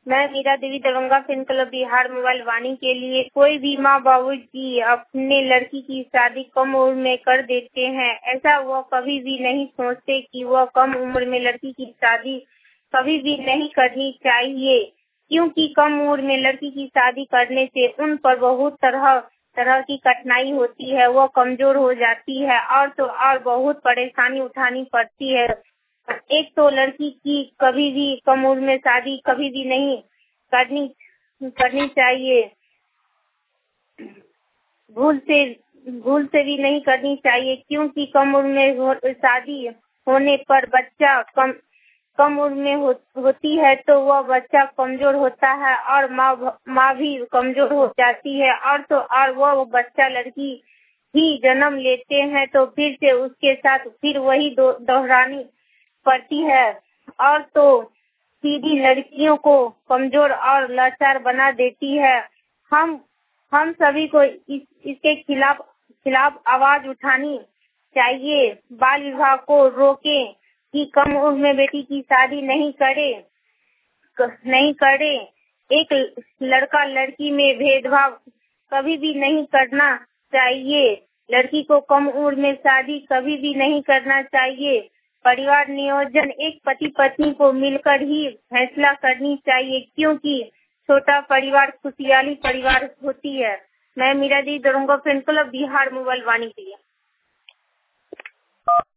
मैं Meera Devi Darbhanga film club Bihar mobile Vaani के लिए कोई भी माँ बाबूजी अपने लड़की की शादी कम उम्र में कर देते हैं। ऐसा वह कभी भी नहीं सोचते कि वह कम उम्र में लड़की की शादी कभी भी नहीं करनी चाहिए, क्योंकि कम उम्र में लड़की की शादी करने से उन पर बहुत तरह की कठिनाई होती है। वह कमजोर हो जाती है और तो और बहुत परेशानी उठानी पड़ती है। एक तो लड़की की कभी भी कम उम्र में शादी कभी भी नहीं करनी चाहिए। भूल से भी नहीं करनी चाहिए, क्योंकि कम उम्र में शादी होने पर बच्चा कम उम्र में होती है तो वह बच्चा कमजोर होता है और माँ भी कमजोर हो जाती है और तो और वह बच्चा लड़की ही जन्म लेते हैं तो फिर से उसके साथ फिर वही दोहरानी पड़ती है और तो सीधी लड़कियों को कमजोर और लाचार बना देती है। हम सभी को इसके खिलाफ आवाज उठानी चाहिए। बाल विवाह को रोकें कि कम उम्र में बेटी की शादी नहीं करे। एक लड़का लड़की में भेदभाव कभी भी नहीं करना चाहिए। लड़की को कम उम्र में शादी कभी भी नहीं करना चाहिए। परिवार नियोजन एक पति पत्नी को मिलकर ही फैसला करनी चाहिए, क्योंकि छोटा परिवार खुशहाली परिवार होती है। मैं मीरा दी Darbhanga film club Bihar mobile Vaani के लिए।